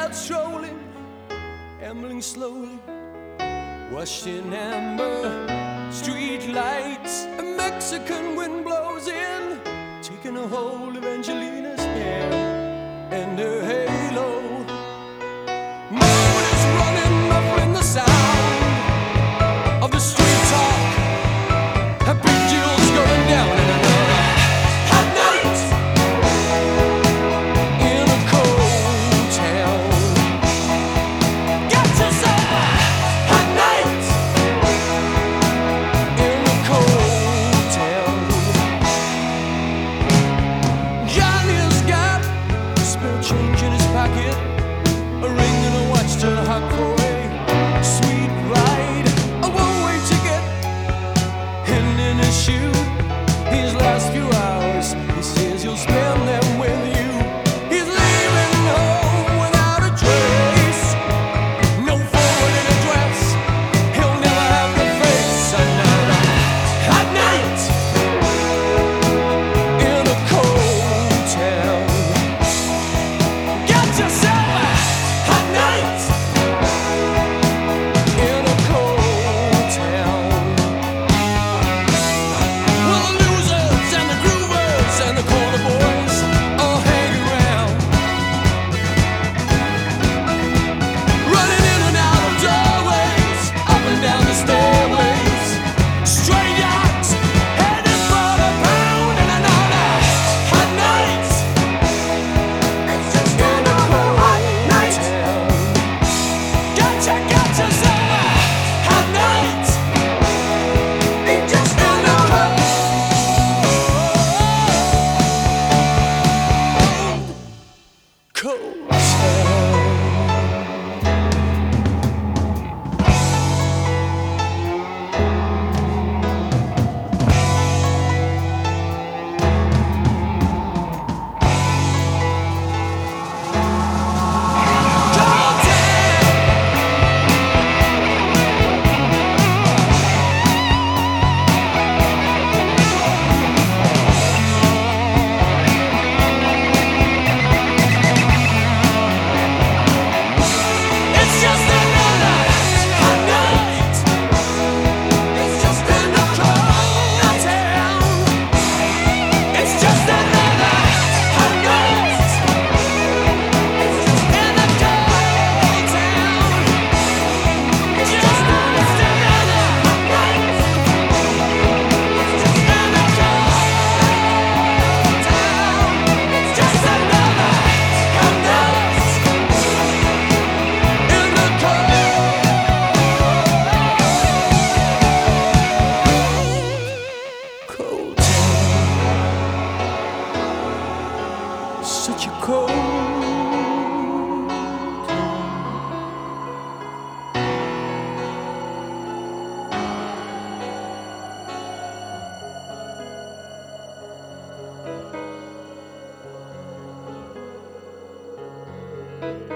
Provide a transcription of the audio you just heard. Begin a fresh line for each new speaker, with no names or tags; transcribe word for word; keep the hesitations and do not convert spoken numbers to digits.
out strolling, ambling slowly, washed in amber street lights. A Mexican wind blows in, taking a hold of Angelina's hair and her halo. Moon is running, muffling the sound of the street talk. Her big jewels going down in another hot night in a cold town. Got yourself a hot night in a cold town. Johnny's got spare change in his pocket, a ring and a watch to hop for a sweet ride. A one-way ticket and in his shoe. These last few hours, he says he'll spend them with you. He's leaving home without a trace, no forwarded address. He'll never have the face. Another hot night in a cold town. Got yourself a hot night in a cold town. Well, the losers and the groovers and the corner boys all hang around, running in and out of doorways, up and down the stairways. Straight yachts headed for the pound, and another hot night. It's just another hot night. Gotcha, gotcha, summer hot night. It's just another cold town. It's just another hot night. It's just another cold town. It's just another hot night. It's just another cold town. It's just another hot night. It's just another cold town. It's just another hot night in the cold, cold town. Such a cold town.